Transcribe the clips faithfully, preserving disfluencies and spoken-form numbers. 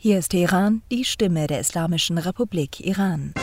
Hier ist Teheran, die Stimme der Islamischen Republik Iran.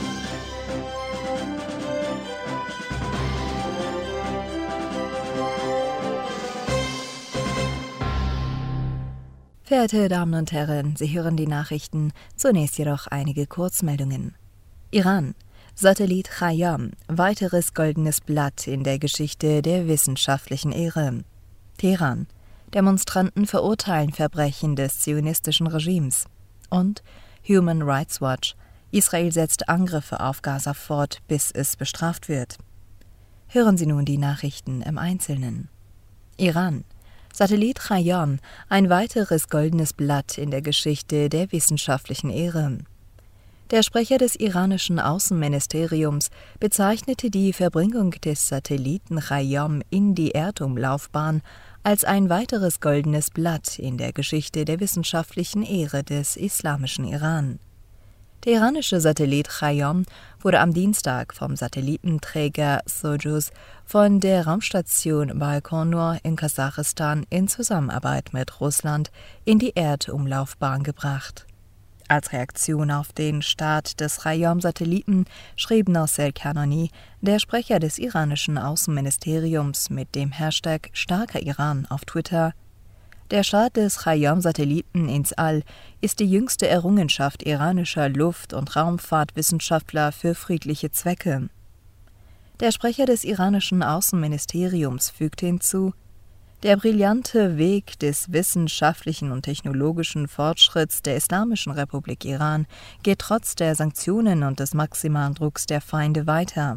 Verehrte Damen und Herren, Sie hören die Nachrichten, zunächst jedoch einige Kurzmeldungen. Iran. Satellit Chayam, weiteres goldenes Blatt in der Geschichte der wissenschaftlichen Ehre. Teheran. Demonstranten verurteilen Verbrechen des zionistischen Regimes. Und Human Rights Watch. Israel setzt Angriffe auf Gaza fort, bis es bestraft wird. Hören Sie nun die Nachrichten im Einzelnen. Iran. Satellit Chayam, ein weiteres goldenes Blatt in der Geschichte der wissenschaftlichen Ehre. Der Sprecher des iranischen Außenministeriums bezeichnete die Verbringung des Satelliten Chayam in die Erdumlaufbahn als ein weiteres goldenes Blatt in der Geschichte der wissenschaftlichen Ehre des islamischen Iran. Der iranische Satellit Chayam wurde am Dienstag vom Satellitenträger Sojus von der Raumstation Baikonur in Kasachstan in Zusammenarbeit mit Russland in die Erdumlaufbahn gebracht. Als Reaktion auf den Start des Chayam-Satelliten schrieb Nasser Kanani, der Sprecher des iranischen Außenministeriums, mit dem Hashtag »Starker Iran« auf Twitter: Der Start des Chayam-Satelliten ins All ist die jüngste Errungenschaft iranischer Luft- und Raumfahrtwissenschaftler für friedliche Zwecke. Der Sprecher des iranischen Außenministeriums fügte hinzu: Der brillante Weg des wissenschaftlichen und technologischen Fortschritts der Islamischen Republik Iran geht trotz der Sanktionen und des maximalen Drucks der Feinde weiter.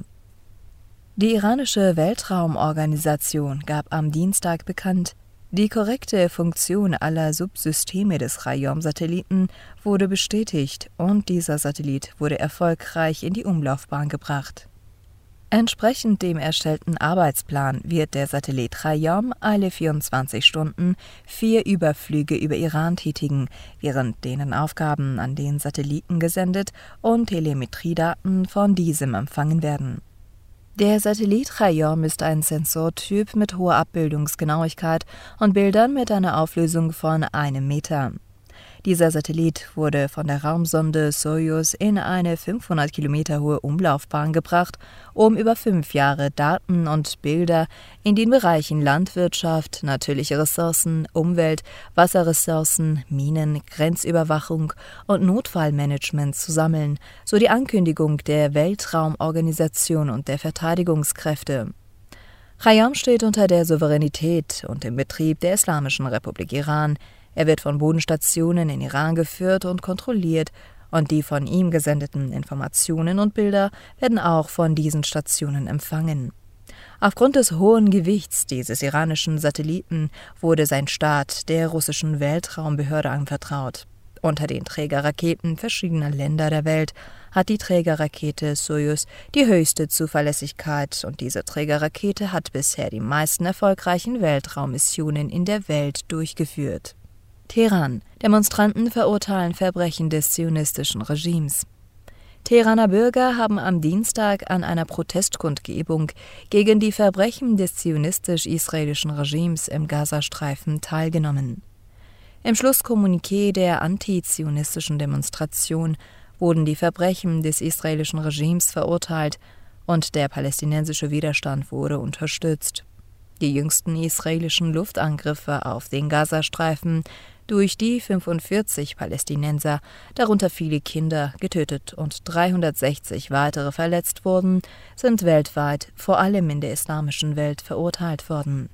Die iranische Weltraumorganisation gab am Dienstag bekannt, die korrekte Funktion aller Subsysteme des Chayam-Satelliten wurde bestätigt und dieser Satellit wurde erfolgreich in die Umlaufbahn gebracht. Entsprechend dem erstellten Arbeitsplan wird der Satellit Chayam alle vierundzwanzig Stunden vier Überflüge über Iran tätigen, während denen Aufgaben an den Satelliten gesendet und Telemetriedaten von diesem empfangen werden. Der Satellit Chayam ist ein Sensortyp mit hoher Abbildungsgenauigkeit und Bildern mit einer Auflösung von einem Meter. Dieser Satellit wurde von der Raumsonde Sojus in eine fünfhundert Kilometer hohe Umlaufbahn gebracht, um über fünf Jahre Daten und Bilder in den Bereichen Landwirtschaft, natürliche Ressourcen, Umwelt, Wasserressourcen, Minen, Grenzüberwachung und Notfallmanagement zu sammeln, so die Ankündigung der Weltraumorganisation und der Verteidigungskräfte. Chayam steht unter der Souveränität und dem Betrieb der Islamischen Republik Iran. Er wird von Bodenstationen in Iran geführt und kontrolliert, und die von ihm gesendeten Informationen und Bilder werden auch von diesen Stationen empfangen. Aufgrund des hohen Gewichts dieses iranischen Satelliten wurde sein Start der russischen Weltraumbehörde anvertraut. Unter den Trägerraketen verschiedener Länder der Welt hat die Trägerrakete Sojus die höchste Zuverlässigkeit, und diese Trägerrakete hat bisher die meisten erfolgreichen Weltraummissionen in der Welt durchgeführt. Teheran. Demonstranten verurteilen Verbrechen des zionistischen Regimes. Teheraner Bürger haben am Dienstag an einer Protestkundgebung gegen die Verbrechen des zionistisch-israelischen Regimes im Gazastreifen teilgenommen. Im Schlusskommuniqué der antizionistischen Demonstration wurden die Verbrechen des israelischen Regimes verurteilt und der palästinensische Widerstand wurde unterstützt. Die jüngsten israelischen Luftangriffe auf den Gazastreifen, durch die fünfundvierzig Palästinenser, darunter viele Kinder, getötet und dreihundertsechzig weitere verletzt wurden, sind weltweit, vor allem in der islamischen Welt, verurteilt worden.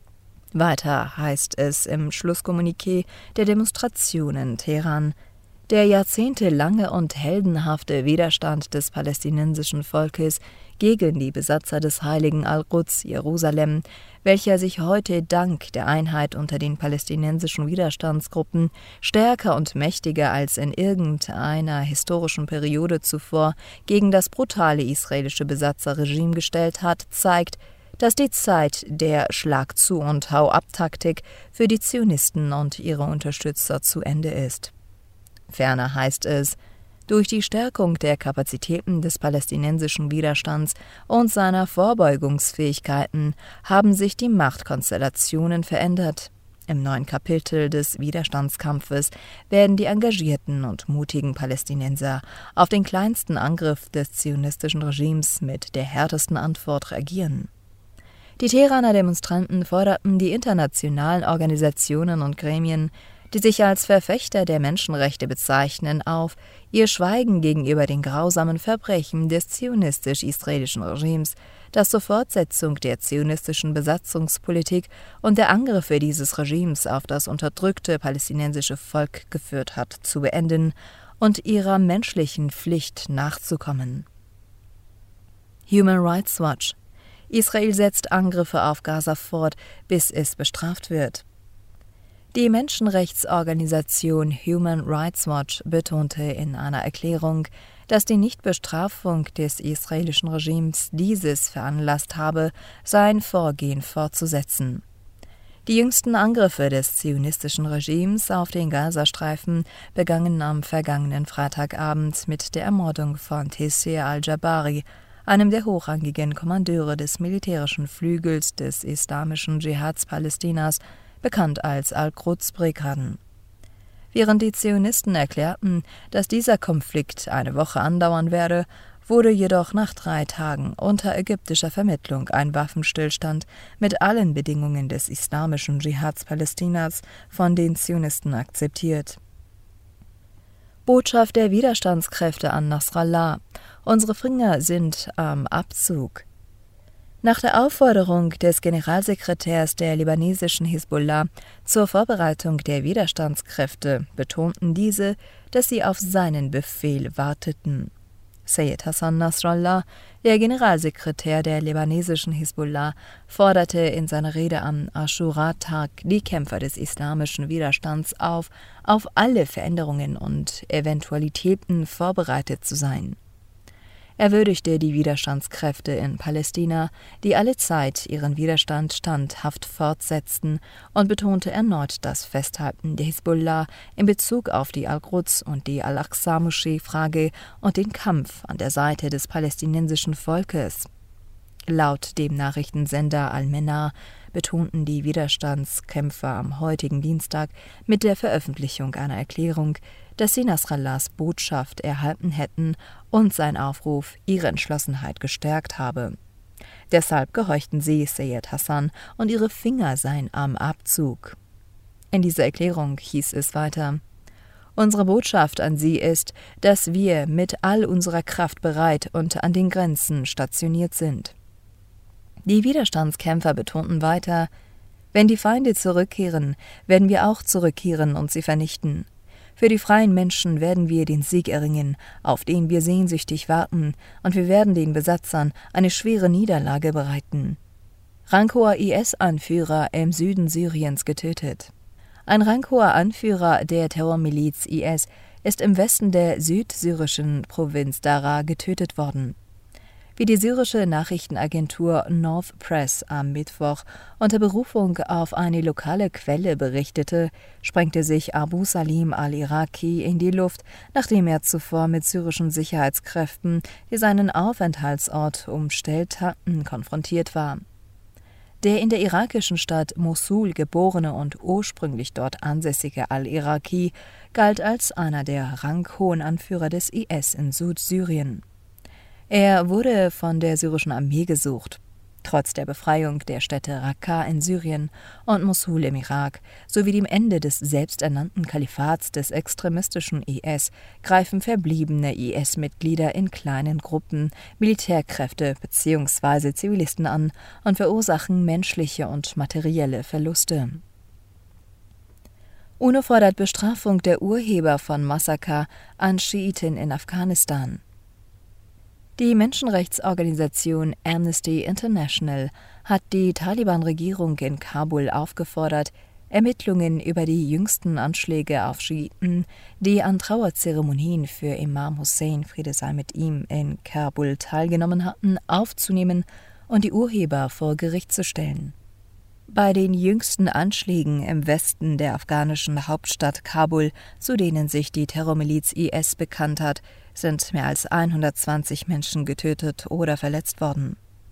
Weiter heißt es im Schlusskommuniqué der Demonstrationen Teheran: Der jahrzehntelange und heldenhafte Widerstand des palästinensischen Volkes gegen die Besatzer des heiligen Al-Quds, Jerusalem, welcher sich heute dank der Einheit unter den palästinensischen Widerstandsgruppen stärker und mächtiger als in irgendeiner historischen Periode zuvor gegen das brutale israelische Besatzerregime gestellt hat, zeigt, dass die Zeit der Schlag-zu- und Hau-ab-Taktik für die Zionisten und ihre Unterstützer zu Ende ist. Ferner heißt es: Durch die Stärkung der Kapazitäten des palästinensischen Widerstands und seiner Vorbeugungsfähigkeiten haben sich die Machtkonstellationen verändert. Im neuen Kapitel des Widerstandskampfes werden die engagierten und mutigen Palästinenser auf den kleinsten Angriff des zionistischen Regimes mit der härtesten Antwort reagieren. Die Teheraner Demonstranten forderten die internationalen Organisationen und Gremien, die sich als Verfechter der Menschenrechte bezeichnen, auf, ihr Schweigen gegenüber den grausamen Verbrechen des zionistisch-israelischen Regimes, das zur Fortsetzung der zionistischen Besatzungspolitik und der Angriffe dieses Regimes auf das unterdrückte palästinensische Volk geführt hat, zu beenden und ihrer menschlichen Pflicht nachzukommen. Human Rights Watch: Israel setzt Angriffe auf Gaza fort, bis es bestraft wird. Die Menschenrechtsorganisation Human Rights Watch betonte in einer Erklärung, dass die Nichtbestrafung des israelischen Regimes dieses veranlasst habe, sein Vorgehen fortzusetzen. Die jüngsten Angriffe des zionistischen Regimes auf den Gazastreifen begannen am vergangenen Freitagabend mit der Ermordung von Taysir al-Jabari, einem der hochrangigen Kommandeure des militärischen Flügels des islamischen Dschihads Palästinas, bekannt als Al-Quds-Brigaden. Während die Zionisten erklärten, dass dieser Konflikt eine Woche andauern werde, wurde jedoch nach drei Tagen unter ägyptischer Vermittlung ein Waffenstillstand mit allen Bedingungen des islamischen Dschihads Palästinas von den Zionisten akzeptiert. Botschaft der Widerstandskräfte an Nasrallah: Unsere Finger sind am Abzug. Nach der Aufforderung des Generalsekretärs der libanesischen Hisbollah zur Vorbereitung der Widerstandskräfte betonten diese, dass sie auf seinen Befehl warteten. Seyyed Hassan Nasrallah, der Generalsekretär der libanesischen Hisbollah, forderte in seiner Rede am Aschura-Tag die Kämpfer des islamischen Widerstands auf, auf alle Veränderungen und Eventualitäten vorbereitet zu sein. Er würdigte die Widerstandskräfte in Palästina, die allezeit ihren Widerstand standhaft fortsetzten, und betonte erneut das Festhalten der Hisbollah in Bezug auf die Al-Quds und die Al-Aqsa-Moschee-Frage und den Kampf an der Seite des palästinensischen Volkes. Laut dem Nachrichtensender Al-Menar betonten die Widerstandskämpfer am heutigen Dienstag mit der Veröffentlichung einer Erklärung, dass sie Nasrallahs Botschaft erhalten hätten und sein Aufruf ihre Entschlossenheit gestärkt habe. Deshalb gehorchten sie Seyyed Hassan und ihre Finger seien am Abzug. In dieser Erklärung hieß es weiter: Unsere Botschaft an Sie ist, dass wir mit all unserer Kraft bereit und an den Grenzen stationiert sind. Die Widerstandskämpfer betonten weiter: Wenn die Feinde zurückkehren, werden wir auch zurückkehren und sie vernichten. Für die freien Menschen werden wir den Sieg erringen, auf den wir sehnsüchtig warten, und wir werden den Besatzern eine schwere Niederlage bereiten. Ranghoher I S-Anführer im Süden Syriens getötet. Ein ranghoher Anführer der Terrormiliz I S ist im Westen der südsyrischen Provinz Daraa getötet worden. Wie die syrische Nachrichtenagentur North Press am Mittwoch unter Berufung auf eine lokale Quelle berichtete, sprengte sich Abu Salim al-Iraqi in die Luft, nachdem er zuvor mit syrischen Sicherheitskräften, die seinen Aufenthaltsort umstellt hatten, konfrontiert war. Der in der irakischen Stadt Mosul geborene und ursprünglich dort ansässige al-Iraqi galt als einer der ranghohen Anführer des I S in Südsyrien. Er wurde von der syrischen Armee gesucht. Trotz der Befreiung der Städte Raqqa in Syrien und Mosul im Irak sowie dem Ende des selbsternannten Kalifats des extremistischen I S greifen verbliebene I S-Mitglieder in kleinen Gruppen Militärkräfte bzw. Zivilisten an und verursachen menschliche und materielle Verluste. UNO fordert Bestrafung der Urheber von Massaker an Schiiten in Afghanistan. Die Menschenrechtsorganisation Amnesty International hat die Taliban-Regierung in Kabul aufgefordert, Ermittlungen über die jüngsten Anschläge auf Schiiten, die an Trauerzeremonien für Imam Hussein, Friede sei mit ihm, in Kabul teilgenommen hatten, aufzunehmen und die Urheber vor Gericht zu stellen. Bei den jüngsten Anschlägen im Westen der afghanischen Hauptstadt Kabul, zu denen sich die Terrormiliz I S bekannt hat, sind mehr als hundertzwanzig Menschen getötet oder verletzt worden.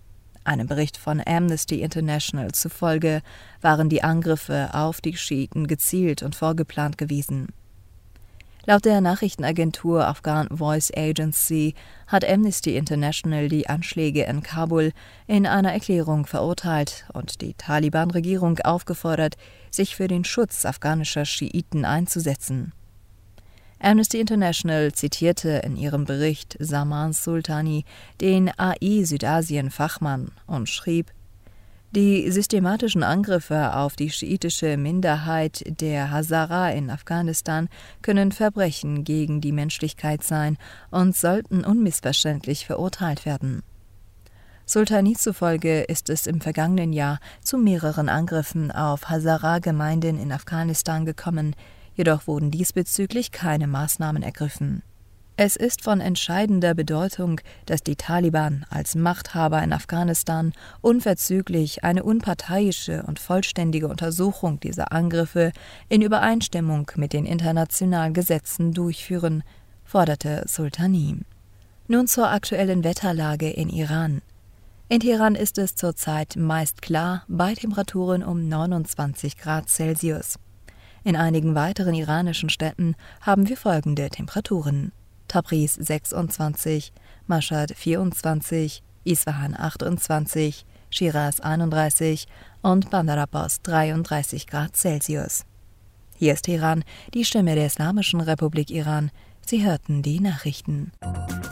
Einem Bericht von Amnesty International zufolge waren die Angriffe auf die Schiiten gezielt und vorgeplant gewesen. Laut der Nachrichtenagentur Afghan Voice Agency hat Amnesty International die Anschläge in Kabul in einer Erklärung verurteilt und die Taliban-Regierung aufgefordert, sich für den Schutz afghanischer Schiiten einzusetzen. Amnesty International zitierte in ihrem Bericht Saman Sultani, den A I Südasien-Fachmann, und schrieb: Die systematischen Angriffe auf die schiitische Minderheit der Hazara in Afghanistan können Verbrechen gegen die Menschlichkeit sein und sollten unmissverständlich verurteilt werden. Sultani zufolge ist es im vergangenen Jahr zu mehreren Angriffen auf Hazara-Gemeinden in Afghanistan gekommen, jedoch wurden diesbezüglich keine Maßnahmen ergriffen. Es ist von entscheidender Bedeutung, dass die Taliban als Machthaber in Afghanistan unverzüglich eine unparteiische und vollständige Untersuchung dieser Angriffe in Übereinstimmung mit den internationalen Gesetzen durchführen, forderte Sultani. Nun zur aktuellen Wetterlage in Iran. In Teheran ist es zurzeit meist klar bei Temperaturen um neunundzwanzig Grad Celsius. In einigen weiteren iranischen Städten haben wir folgende Temperaturen: Tabriz sechsundzwanzig, Mashhad vierundzwanzig, Isfahan achtundzwanzig, Schiraz einunddreißig und Bandar Abbas dreiunddreißig Grad Celsius. Hier ist Teheran, die Stimme der Islamischen Republik Iran. Sie hörten die Nachrichten.